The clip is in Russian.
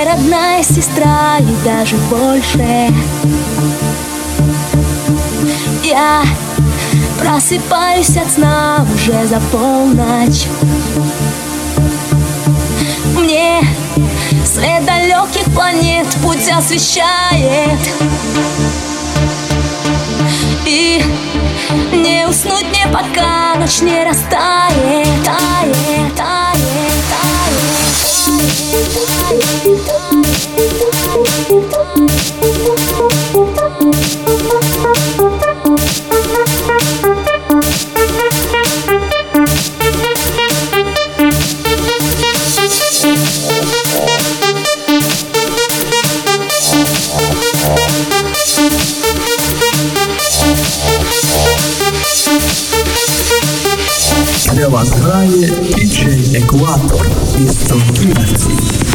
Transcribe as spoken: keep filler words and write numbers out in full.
мне родная сестра и даже больше. Я просыпаюсь от сна уже за полночь. Мне свет далеких планет путь освещает, и не уснуть мне, пока ночь не растает. Тает, тает, Для вас грає діджей Екватор із Сонківці.